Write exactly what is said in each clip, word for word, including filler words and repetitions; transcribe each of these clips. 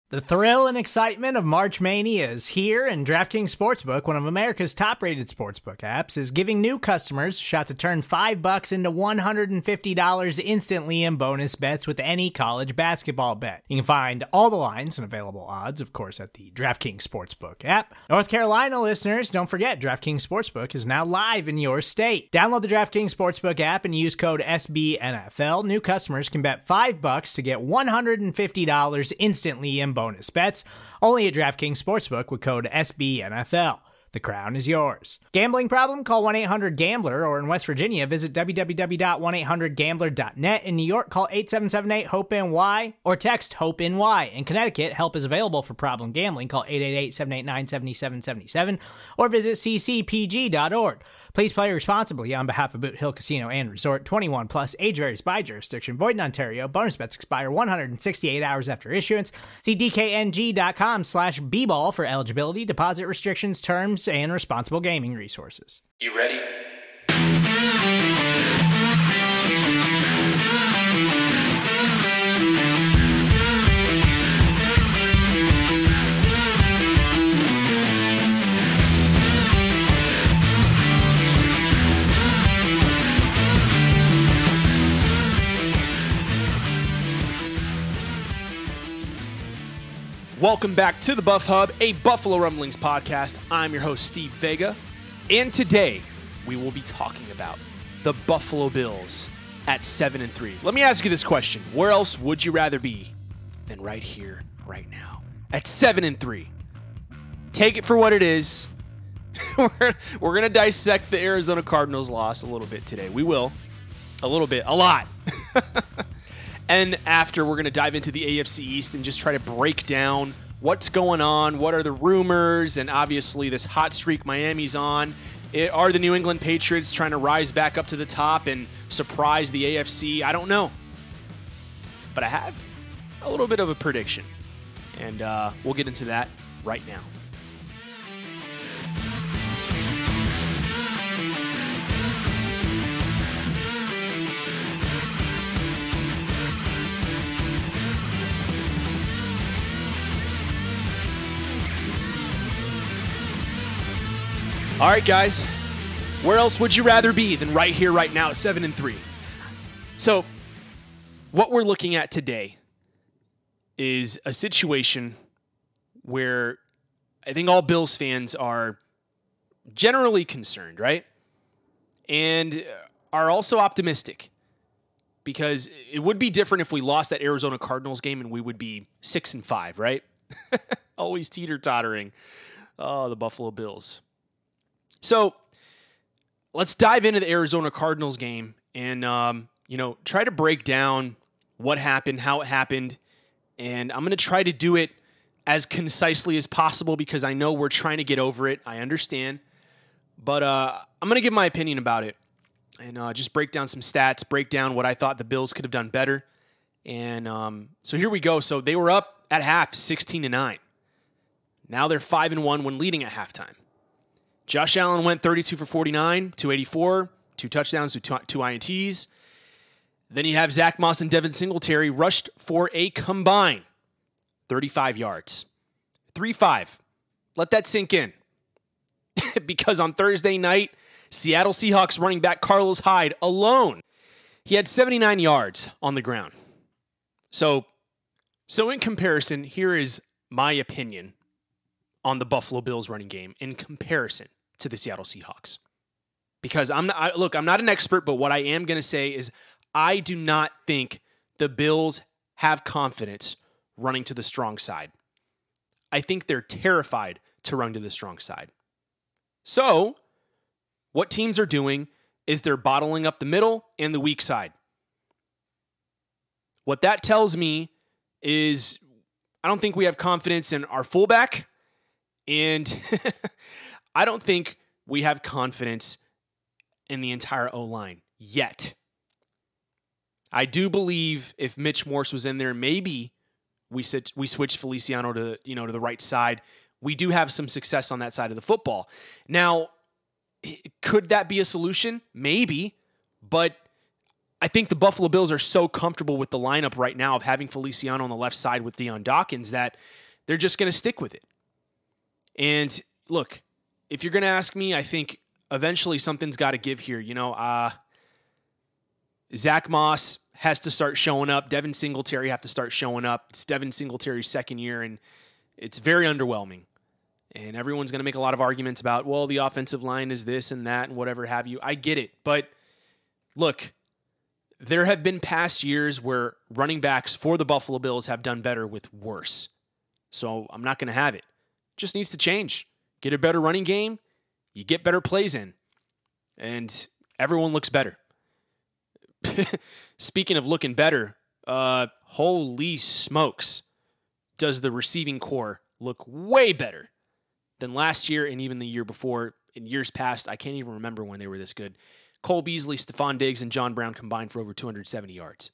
The thrill and excitement of March Mania is here, and DraftKings Sportsbook, one of America's top-rated sportsbook apps, is giving new customers a shot to turn five bucks into one hundred fifty dollars instantly in bonus bets with any college basketball bet. You can find all the lines and available odds, of course, at the DraftKings Sportsbook app. North Carolina listeners, don't forget, DraftKings Sportsbook is now live in your state. Download the DraftKings Sportsbook app and use code S B N F L. New customers can bet five bucks to get one hundred fifty dollars instantly in bonus bets, only at DraftKings Sportsbook with code S B N F L. The crown is yours. Gambling problem? Call one eight hundred gambler, or in West Virginia, visit w w w dot one eight hundred gambler dot net. In New York, call eight seven seven eight hope N Y or text HOPE-NY. In Connecticut, help is available for problem gambling. Call eight eight eight, seven eight nine, seven seven seven seven or visit c c p g dot org. Please play responsibly on behalf of Boot Hill Casino and Resort. twenty-one plus, age varies by jurisdiction. Void in Ontario. Bonus bets expire one hundred sixty-eight hours after issuance. See d k n g dot com slash b ball for eligibility, deposit restrictions, terms, and responsible gaming resources. You ready? Welcome back to the Buff Hub, a Buffalo Rumblings podcast. I'm your host, Steve Vega, and today we will be talking about the Buffalo Bills at seven and three. Let me ask you this question: where else would you rather be than right here, right now, at seven and three? Take it for what it is. we're we're gonna dissect the Arizona Cardinals loss a little bit today. We will, a little bit, a lot. And after, we're going to dive into the A F C East and just try to break down what's going on, what are the rumors, and obviously this hot streak Miami's on. It, are the New England Patriots trying to rise back up to the top and surprise the A F C? I don't know. But I have a little bit of a prediction, and uh, we'll get into that right now. All right, guys, where else would you rather be than right here, right now at seven and three? So what we're looking at today is a situation where I think all Bills fans are generally concerned, right? And are also optimistic, because it would be different if we lost that Arizona Cardinals game and we would be six and five, right? Always teeter-tottering. Oh, the Buffalo Bills. So let's dive into the Arizona Cardinals game and, um, you know, try to break down what happened, how it happened. And I'm going to try to do it as concisely as possible because I know we're trying to get over it. I understand. But uh, I'm going to give my opinion about it and uh, just break down some stats, break down what I thought the Bills could have done better. And um, so here we go. So they were up at half, sixteen to nine. Now they're five and one when leading at halftime. Josh Allen went thirty-two for forty-nine, two eighty-four, two touchdowns, two, two I N Ts. Then you have Zach Moss and Devin Singletary rushed for a combined thirty-five yards. three five. Let that sink in. Because on Thursday night, Seattle Seahawks running back Carlos Hyde alone, he had seventy-nine yards on the ground. So, so in comparison, here is my opinion on the Buffalo Bills running game in comparison to the Seattle Seahawks. Because I'm not, I, look, I'm not an expert, but what I am going to say is I do not think the Bills have confidence running to the strong side. I think they're terrified to run to the strong side. So, what teams are doing is they're bottling up the middle and the weak side. What that tells me is I don't think we have confidence in our fullback, and I don't think we have confidence in the entire O-line yet. I do believe if Mitch Morse was in there, maybe we sit, we switch Feliciano to, you know, to the right side. We do have some success on that side of the football. Now, could that be a solution? Maybe, but I think the Buffalo Bills are so comfortable with the lineup right now of having Feliciano on the left side with Dion Dawkins that they're just going to stick with it. And look, if you're going to ask me, I think eventually something's got to give here. You know, uh, Zach Moss has to start showing up. Devin Singletary have to start showing up. It's Devin Singletary's second year, and it's very underwhelming. And everyone's going to make a lot of arguments about, well, the offensive line is this and that and whatever have you. I get it. But look, there have been past years where running backs for the Buffalo Bills have done better with worse. So I'm not going to have it. Just needs to change. Get a better running game. You get better plays in. And everyone looks better. Speaking of looking better, uh, holy smokes, does the receiving core look way better than last year and even the year before. In years past, I can't even remember when they were this good. Cole Beasley, Stephon Diggs, and John Brown combined for over two hundred seventy yards.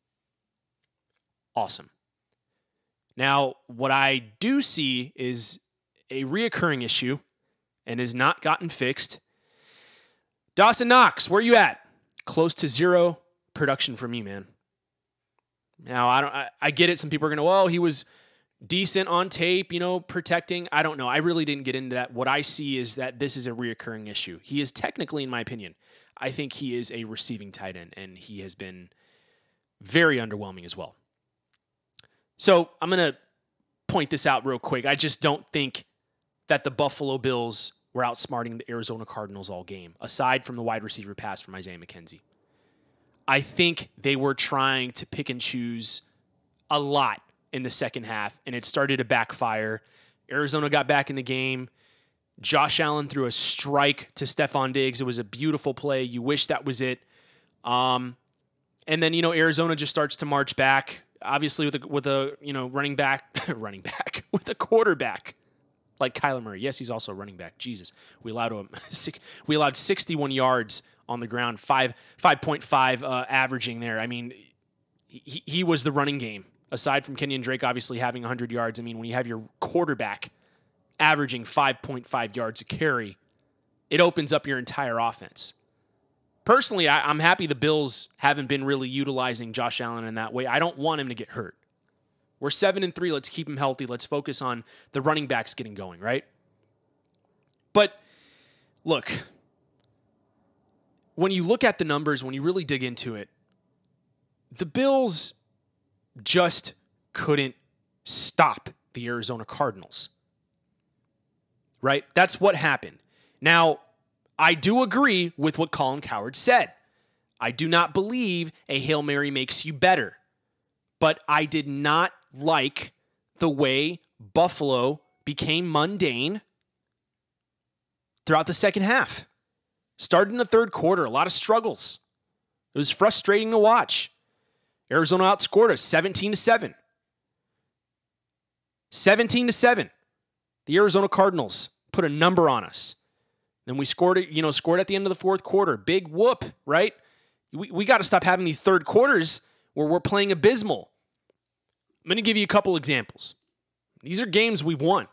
Awesome. Now, what I do see is a reoccurring issue and has not gotten fixed. Dawson Knox, where you at? Close to zero production from you, man. Now, I don't. I, I get it. Some people are going to, well, he was decent on tape, you know, protecting. I don't know. I really didn't get into that. What I see is that this is a reoccurring issue. He is technically, in my opinion, I think he is a receiving tight end, and he has been very underwhelming as well. So I'm going to point this out real quick. I just don't think that the Buffalo Bills were outsmarting the Arizona Cardinals all game, aside from the wide receiver pass from Isaiah McKenzie. I think they were trying to pick and choose a lot in the second half, and it started to backfire. Arizona got back in the game. Josh Allen threw a strike to Stephon Diggs. It was a beautiful play. You wish that was it. Um, and then, you know, Arizona just starts to march back, obviously with a, with a you know, running back, running back, with a quarterback like Kyler Murray. Yes, he's also a running back. Jesus. We allowed him, we allowed sixty-one yards on the ground, five, five point five uh, averaging there. I mean, he, he was the running game. Aside from Kenyon Drake obviously having one hundred yards, I mean, when you have your quarterback averaging five point five yards a carry, it opens up your entire offense. Personally, I, I'm happy the Bills haven't been really utilizing Josh Allen in that way. I don't want him to get hurt. We're seven and three. Let's keep him healthy. Let's focus on the running backs getting going, right? But look, when you look at the numbers, when you really dig into it, the Bills just couldn't stop the Arizona Cardinals. Right? That's what happened. Now, I do agree with what Colin Cowherd said. I do not believe a Hail Mary makes you better. But I did not like the way Buffalo became mundane throughout the second half. Started in the third quarter, a lot of struggles. It was frustrating to watch. Arizona outscored us seventeen to seven. seventeen to seven. The Arizona Cardinals put a number on us. Then we scored it, you know, scored at the end of the fourth quarter. Big whoop, right? We, we got to stop having these third quarters where we're playing abysmal. I'm going to give you a couple examples. These are games we've won.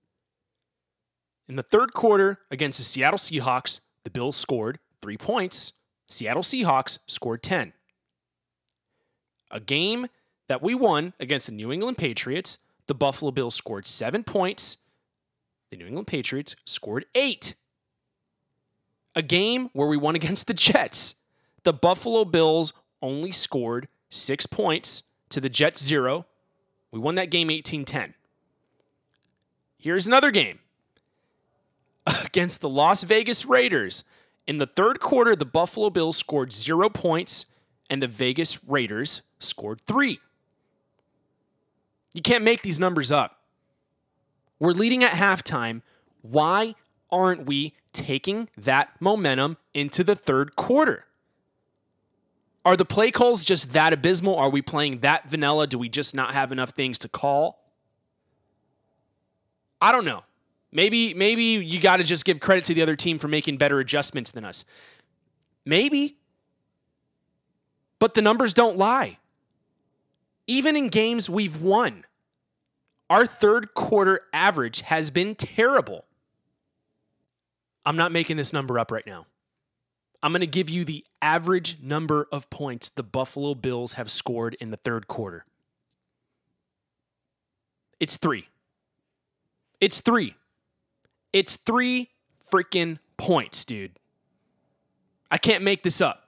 In the third quarter against the Seattle Seahawks, the Bills scored three points. Seattle Seahawks scored ten. A game that we won against the New England Patriots, the Buffalo Bills scored seven points. The New England Patriots scored eight. A game where we won against the Jets, the Buffalo Bills only scored six points to the Jets zero. We won that game eighteen ten. Here's another game. Against the Las Vegas Raiders. In the third quarter, the Buffalo Bills scored zero points, and the Vegas Raiders scored three. You can't make these numbers up. We're leading at halftime. Why aren't we taking that momentum into the third quarter? Are the play calls just that abysmal? Are we playing that vanilla? Do we just not have enough things to call? I don't know. Maybe, maybe you got to just give credit to the other team for making better adjustments than us. Maybe. But the numbers don't lie. Even in games we've won, our third quarter average has been terrible. I'm not making this number up right now. I'm going to give you the average number of points the Buffalo Bills have scored in the third quarter. It's three. It's three. It's three freaking points, dude. I can't make this up.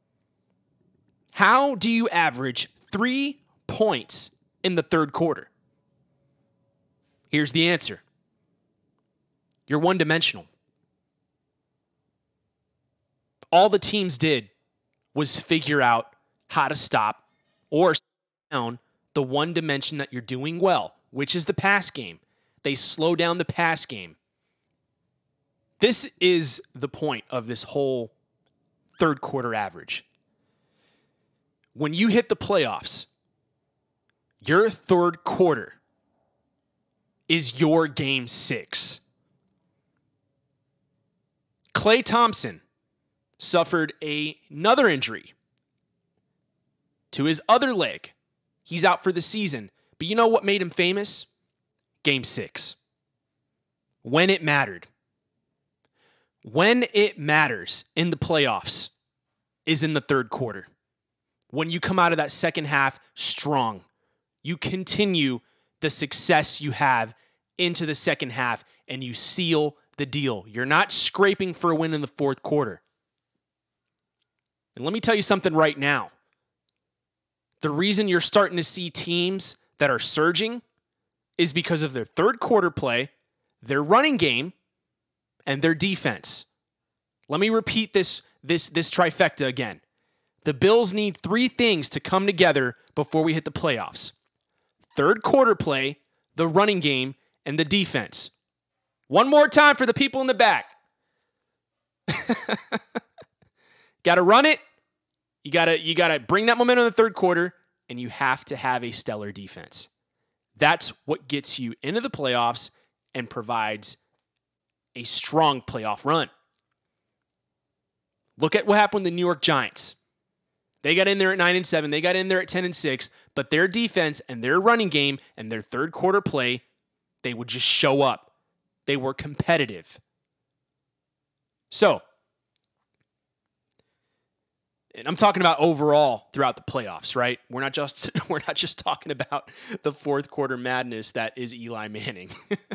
How do you average three points in the third quarter? Here's the answer. You're one-dimensional. All the teams did was figure out how to stop or slow down the one dimension that you're doing well, which is the pass game. They slow down the pass game. This is the point of this whole third quarter average. When you hit the playoffs, your third quarter is your game six. Klay Thompson suffered a, another injury to his other leg. He's out for the season. But you know what made him famous? Game six. When it mattered. When it matters in the playoffs is in the third quarter. When you come out of that second half strong, you continue the success you have into the second half and you seal the deal. You're not scraping for a win in the fourth quarter. And let me tell you something right now. The reason you're starting to see teams that are surging is because of their third quarter play, their running game, and their defense. Let me repeat this, this, this trifecta again. The Bills need three things to come together before we hit the playoffs. Third quarter play, the running game, and the defense. One more time for the people in the back. Got to run it. You got to you got to bring that momentum in the third quarter, and you have to have a stellar defense. That's what gets you into the playoffs and provides a strong playoff run. Look at what happened with the New York Giants. They got in there at nine and seven. They got in there at ten and six, but their defense and their running game and their third quarter play, they would just show up. They were competitive. So, and I'm talking about overall throughout the playoffs, right? We're not just we're not just talking about the fourth quarter madness that is Eli Manning.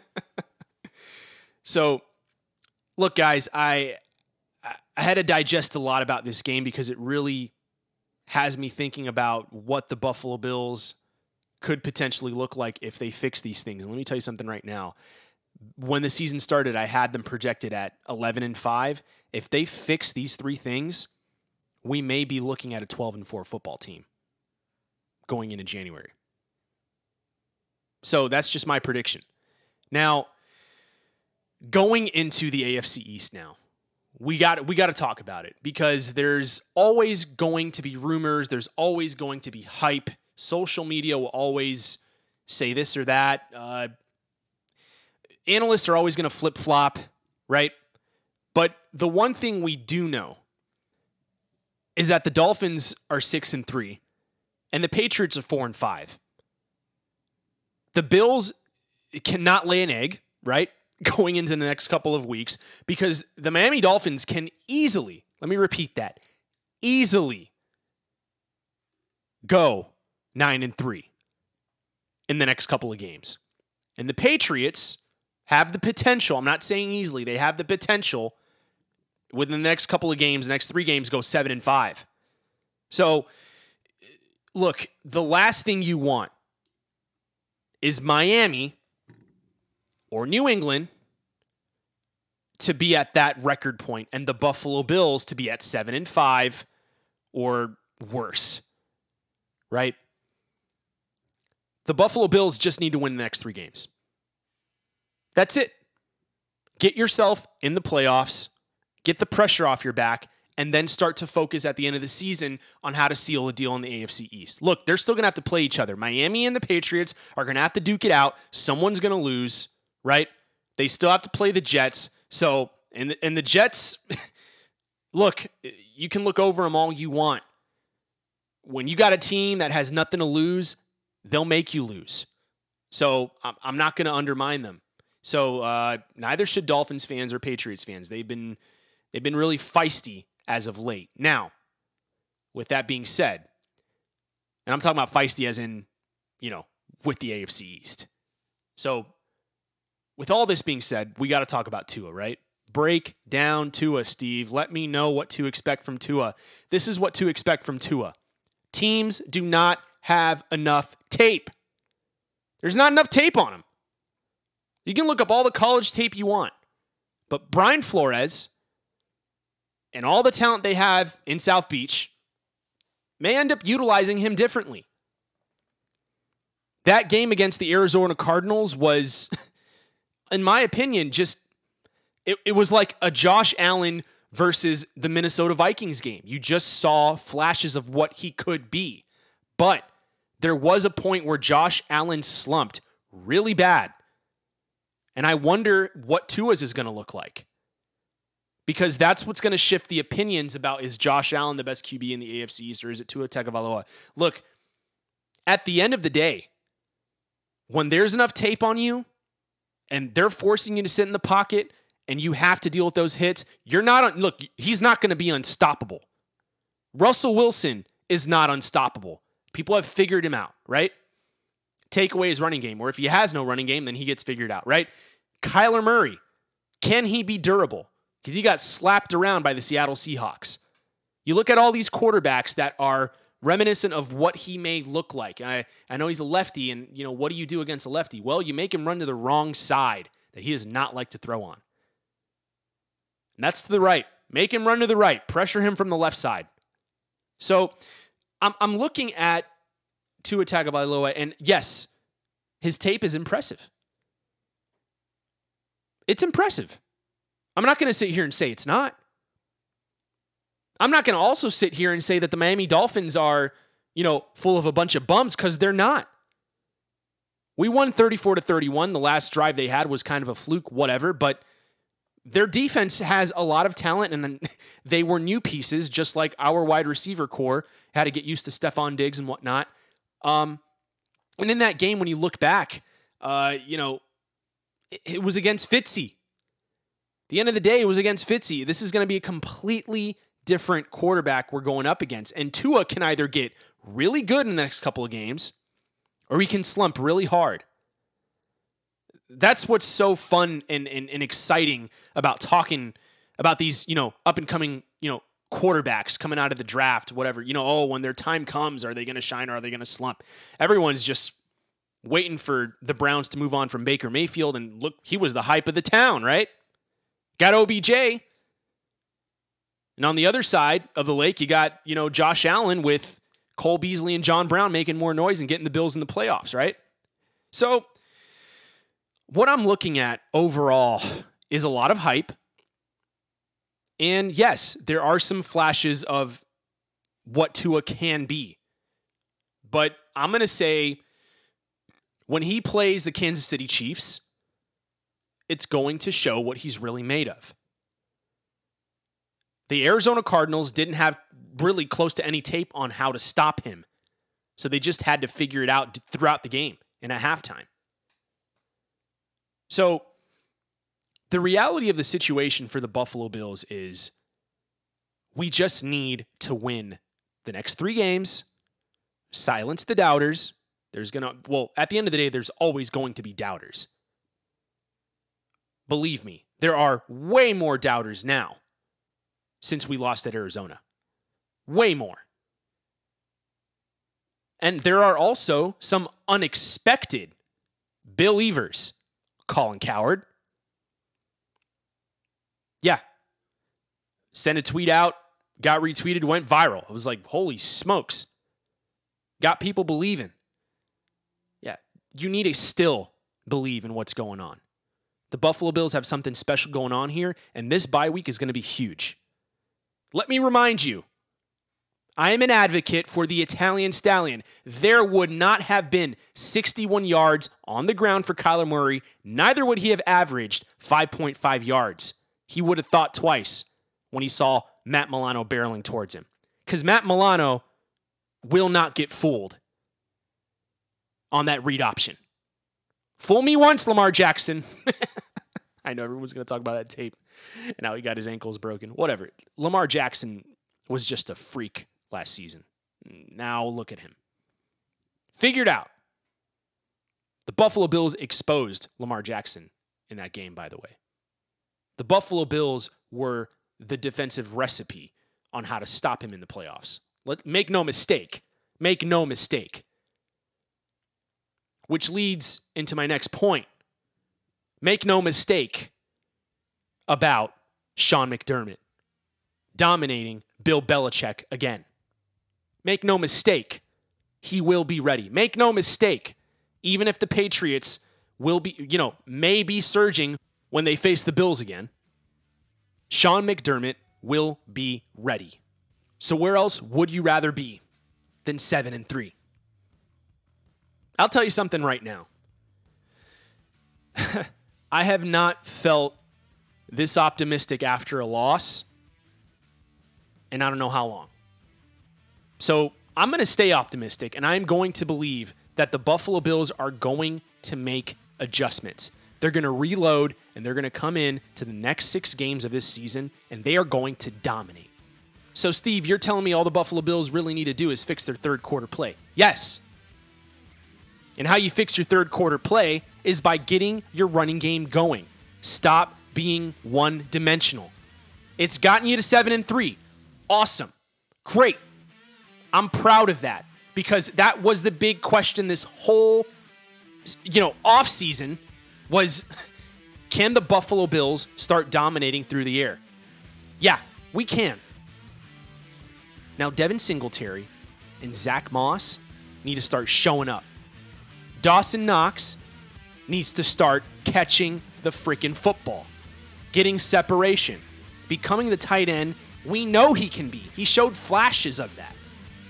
So, look, guys, I I had to digest a lot about this game because it really has me thinking about what the Buffalo Bills could potentially look like if they fix these things. And let me tell you something right now. When the season started, I had them projected at eleven and five. If they fix these three things, we may be looking at a twelve and four football team going into January. So that's just my prediction. Now, going into the A F C East now, we got we got to talk about it because there's always going to be rumors. There's always going to be hype. Social media will always say this or that. Uh, analysts are always going to flip-flop, right? But the one thing we do know is that the Dolphins are six and three, and the Patriots are four and five. The Bills cannot lay an egg, right? Going into the next couple of weeks because the Miami Dolphins can easily, let me repeat that, easily go nine and three in the next couple of games. And the Patriots have the potential, I'm not saying easily, they have the potential within the next couple of games, the next three games go seven and five. So look, the last thing you want is Miami or New England to be at that record point and the Buffalo Bills to be at seven and five or worse, right? The Buffalo Bills just need to win the next three games. That's it. Get yourself in the playoffs, get the pressure off your back, and then start to focus at the end of the season on how to seal a deal in the A F C East. Look, they're still going to have to play each other. Miami and the Patriots are going to have to duke it out. Someone's going to lose. Right? They still have to play the Jets. So, and the, and the Jets, look, you can look over them all you want. When you got a team that has nothing to lose, they'll make you lose. So, I'm, I'm not going to undermine them. So, uh, neither should Dolphins fans or Patriots fans. They've been they've been really feisty as of late. Now, with that being said, and I'm talking about feisty as in, you know, with the A F C East. So, with all this being said, we got to talk about Tua, right? Break down Tua, Steve. Let me know what to expect from Tua. This is what to expect from Tua. Teams do not have enough tape. There's not enough tape on him. You can look up all the college tape you want. But Brian Flores and all the talent they have in South Beach may end up utilizing him differently. That game against the Arizona Cardinals was, in my opinion, just, it, it was like a Josh Allen versus the Minnesota Vikings game. You just saw flashes of what he could be. But there was a point where Josh Allen slumped really bad. And I wonder what Tua's is going to look like. Because that's what's going to shift the opinions about, is Josh Allen the best Q B in the A F C East, or is it Tua Tagovailoa? Look, at the end of the day, when there's enough tape on you and they're forcing you to sit in the pocket and you have to deal with those hits, you're not, look, he's not going to be unstoppable. Russell Wilson is not unstoppable. People have figured him out, right? Take away his running game, or if he has no running game, then he gets figured out, right? Kyler Murray, can he be durable? Because he got slapped around by the Seattle Seahawks. You look at all these quarterbacks that are reminiscent of what he may look like. I, I know he's a lefty, and you know, what do you do against a lefty? Well, you make him run to the wrong side that he does not like to throw on. And that's to the right. Make him run to the right. Pressure him from the left side. So I'm I'm looking at Tua Tagovailoa, and yes, his tape is impressive. It's impressive. I'm not going to sit here and say it's not. I'm not going to also sit here and say that the Miami Dolphins are, you know, full of a bunch of bums, because they're not. We won thirty-four to thirty-one. The last drive they had was kind of a fluke, whatever, but their defense has a lot of talent, and they were new pieces, just like our wide receiver core had to get used to Stephon Diggs and whatnot. Um, and in that game, when you look back, uh, you know, it, it was against Fitzy. The end of the day, it was against Fitzy. This is going to be a completely different quarterback we're going up against. And Tua can either get really good in the next couple of games, or he can slump really hard. That's what's so fun and, and, and exciting about talking about these, you know, up and coming, you know, quarterbacks coming out of the draft, whatever. You know, oh, when their time comes, are they going to shine or are they going to slump? Everyone's just waiting for the Browns to move on from Baker Mayfield. And look, he was the hype of the town, right? Got O B J. And on the other side of the lake, you got, you know, Josh Allen with Cole Beasley and John Brown making more noise and getting the Bills in the playoffs, right? So what I'm looking at overall is a lot of hype. And yes, there are some flashes of what Tua can be. But I'm going to say when he plays the Kansas City Chiefs, it's going to show what he's really made of. The Arizona Cardinals didn't have really close to any tape on how to stop him. So they just had to figure it out throughout the game and at halftime. So the reality of the situation for the Buffalo Bills is we just need to win the next three games, silence the doubters. There's going to, well, at the end of the day, there's always going to be doubters. Believe me, there are way more doubters now since we lost at Arizona. Way more. And there are also some unexpected believers. Colin Cowherd. Yeah. Sent a tweet out, got retweeted, went viral. It was like, holy smokes. Got people believing. Yeah, you need to still believe in what's going on. The Buffalo Bills have something special going on here, and this bye week is going to be huge. Let me remind you, I am an advocate for the Italian Stallion. There would not have been sixty-one yards on the ground for Kyler Murray. Neither would he have averaged five point five yards. He would have thought twice when he saw Matt Milano barreling towards him. Because Matt Milano will not get fooled on that read option. Fool me once, Lamar Jackson. I know everyone's going to talk about that tape and how he got his ankles broken. Whatever. Lamar Jackson was just a freak last season. Now look at him. Figured out. The Buffalo Bills exposed Lamar Jackson in that game, by the way. The Buffalo Bills were the defensive recipe on how to stop him in the playoffs. Let, make no mistake. Make no mistake. Which leads into my next point. Make no mistake about Sean McDermott dominating Bill Belichick again. Make no mistake, he will be ready. Make no mistake, even if the Patriots will be, you know, may be surging when they face the Bills again, Sean McDermott will be ready. So where else would you rather be than seven and three? I'll tell you something right now. I have not felt this optimistic after a loss, and I don't know how long. So I'm going to stay optimistic, and I'm going to believe that the Buffalo Bills are going to make adjustments. They're going to reload, and they're going to come in to the next six games of this season, and they are going to dominate. So, Steve, you're telling me all the Buffalo Bills really need to do is fix their third quarter play. Yes. And how you fix your third quarter play is by getting your running game going. Stop being one-dimensional. It's gotten you to seven and three. Awesome. Great. I'm proud of that because that was the big question this whole, you know, offseason was, can the Buffalo Bills start dominating through the air? Yeah, we can. Now, Devin Singletary and Zach Moss need to start showing up. Dawson Knox needs to start catching the freaking football, getting separation, becoming the tight end we know he can be. He showed flashes of that.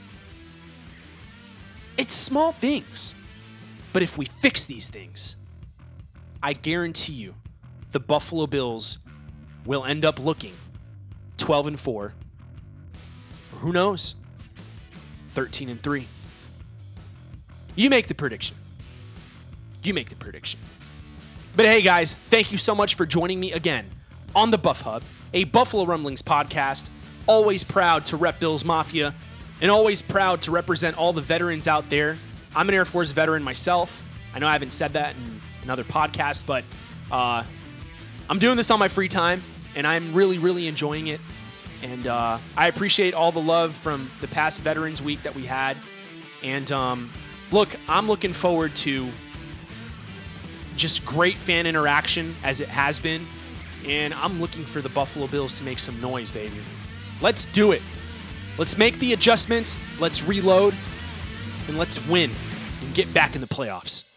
It's small things, but if we fix these things, I guarantee you the Buffalo Bills will end up looking twelve and four, or who knows, thirteen and three. You make the prediction. You make the prediction. But hey, guys, thank you so much for joining me again on the Buff Hub, a Buffalo Rumblings podcast. Always proud to rep Bills Mafia and always proud to represent all the veterans out there. I'm an Air Force veteran myself. I know I haven't said that in another podcast, but uh, I'm doing this on my free time, and I'm really, really enjoying it. And uh, I appreciate all the love from the past Veterans Week that we had. And um, look, I'm looking forward to just great fan interaction as it has been. And I'm looking for the Buffalo Bills to make some noise, baby. Let's do it. Let's make the adjustments. Let's reload. And let's win and get back in the playoffs.